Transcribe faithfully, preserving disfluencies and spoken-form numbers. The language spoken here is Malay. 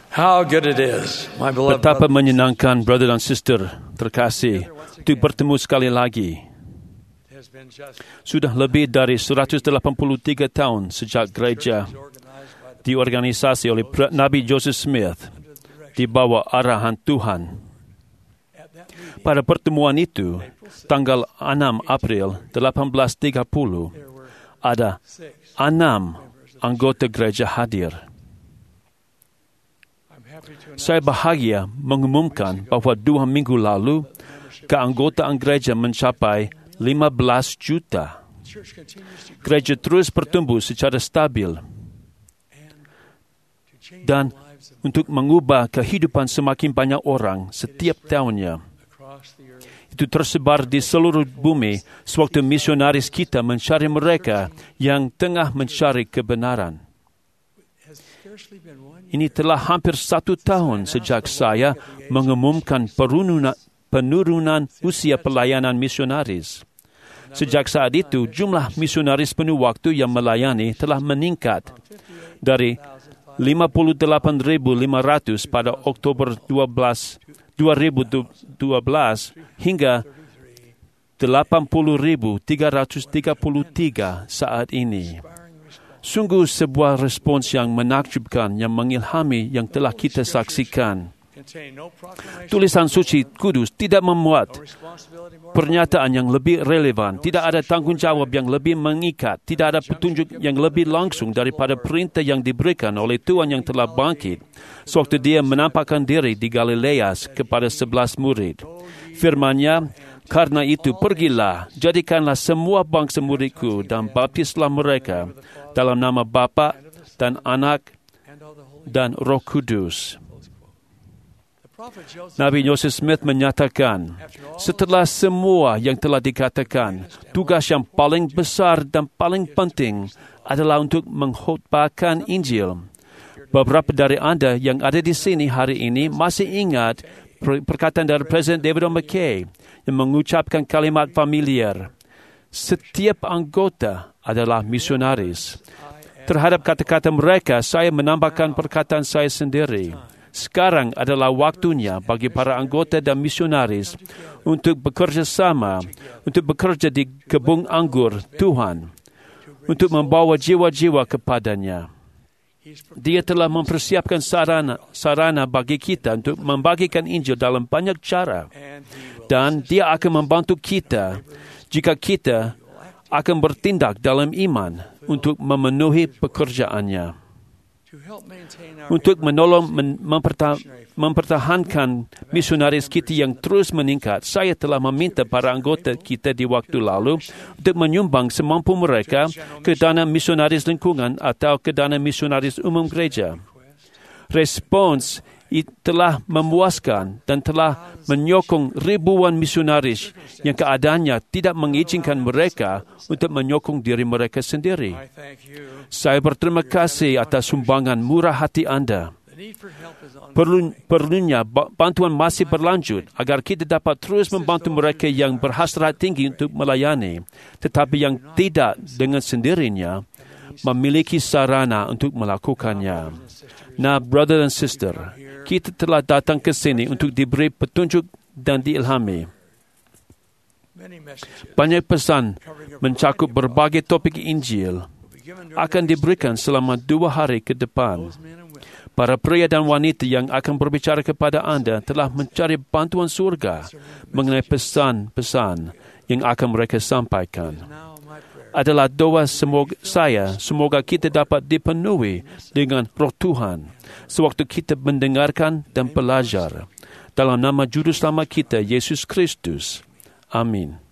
How good it is, my beloved Betapa brothers. menyenangkan, brother dan sister terkasih, untuk bertemu sekali lagi. It has been just Sudah lebih dari seratus lapan puluh tiga tahun sejak gereja organized by the diorganisasi oleh Nabi Joseph Smith di bawah arahan Tuhan. at that meeting Pada pertemuan itu, tanggal enam April delapan belas tiga puluh, there were ada six. enam anggota gereja hadir. I'm happy to announce Saya bahagia mengumumkan bahawa dua minggu lalu, keanggotaan gereja mencapai lima belas juta. the church continues to grow Gereja terus bertumbuh secara stabil and to change dan the lives of untuk mengubah kehidupan semakin banyak orang setiap tahunnya. across the earth. Itu tersebar di seluruh bumi sewaktu misionaris kita mencari mereka yang tengah mencari kebenaran. Has scarcely been one Ini telah hampir satu tahun sejak saya mengumumkan penurunan, penurunan usia pelayanan misionaris. Sejak saat itu, jumlah misionaris penuh waktu yang melayani telah meningkat dari lima puluh delapan ribu lima ratus pada Oktober dua ribu dua belas hingga delapan puluh ribu tiga ratus tiga puluh tiga saat ini. Sungguh sebuah respons yang menakjubkan, yang mengilhami yang telah kita saksikan. contain no proclamation, Tulisan suci kudus tidak memuat no responsibility more pernyataan yang lebih relevan, tidak ada tanggungjawab yang lebih mengikat, tidak ada petunjuk yang lebih langsung daripada perintah yang diberikan oleh Tuhan yang telah bangkit sewaktu dia menampakkan diri di Galilea kepada sebelas murid. Firman-Nya, karena itu pergilah, jadikanlah semua bangsa muridku dan baptislah mereka dalam nama Bapa dan Anak and all the holy. dan Roh Kudus. The prophet Joseph Nabi Joseph Smith menyatakan, setelah semua yang telah dikatakan, tugas yang paling besar dan paling penting adalah untuk mengkhotbahkan Injil. Beberapa dari anda yang ada di sini hari ini masih ingat per- perkataan dari Presiden David O. McKay yang mengucapkan kalimat familiar, setiap anggota adalah misionaris. Terhadap kata-kata mereka, saya menambahkan perkataan saya sendiri. Sekarang adalah waktunya bagi para anggota dan misionaris untuk bekerja sama, untuk bekerja di kebun anggur Tuhan, untuk membawa jiwa-jiwa kepadanya. Dia telah mempersiapkan sarana, sarana bagi kita untuk membagikan Injil dalam banyak cara. and he will Dan dia akan membantu kita jika kita akan bertindak dalam iman untuk memenuhi pekerjaannya. to help maintain our Untuk menolong men- memperta- mempertahankan misionaris kita yang terus meningkat, saya telah meminta para anggota kita di waktu lalu untuk menyumbang semampu mereka ke dana misionaris lingkungan atau ke dana misionaris umum gereja. Respons i- telah memuaskan dan telah menyokong ribuan misionaris yang keadaannya tidak mengizinkan mereka untuk menyokong diri mereka sendiri. I thank you. Saya berterima kasih atas sumbangan murah hati anda. The need for help is on. Perlu, perlunya ba- bantuan masih berlanjut agar kita dapat terus membantu mereka yang berhasrat tinggi untuk melayani, tetapi yang tidak dengan sendirinya memiliki sarana untuk melakukannya. Nah, brother and sister, kita telah datang ke sini untuk diberi petunjuk dan diilhami. Many messages Banyak pesan mencakup berbagai topik Injil will be given during akan diberikan selama dua hari ke depan. those men and women Para pria dan wanita yang akan berbicara kepada anda telah mencari bantuan surga mengenai pesan-pesan yang akan mereka sampaikan. now my prayer. Adalah doa semoga saya, semoga kita dapat dipenuhi dengan roh Tuhan sewaktu kita mendengarkan dan belajar. Dalam nama Juru Selamat kita, Yesus Kristus. Amin.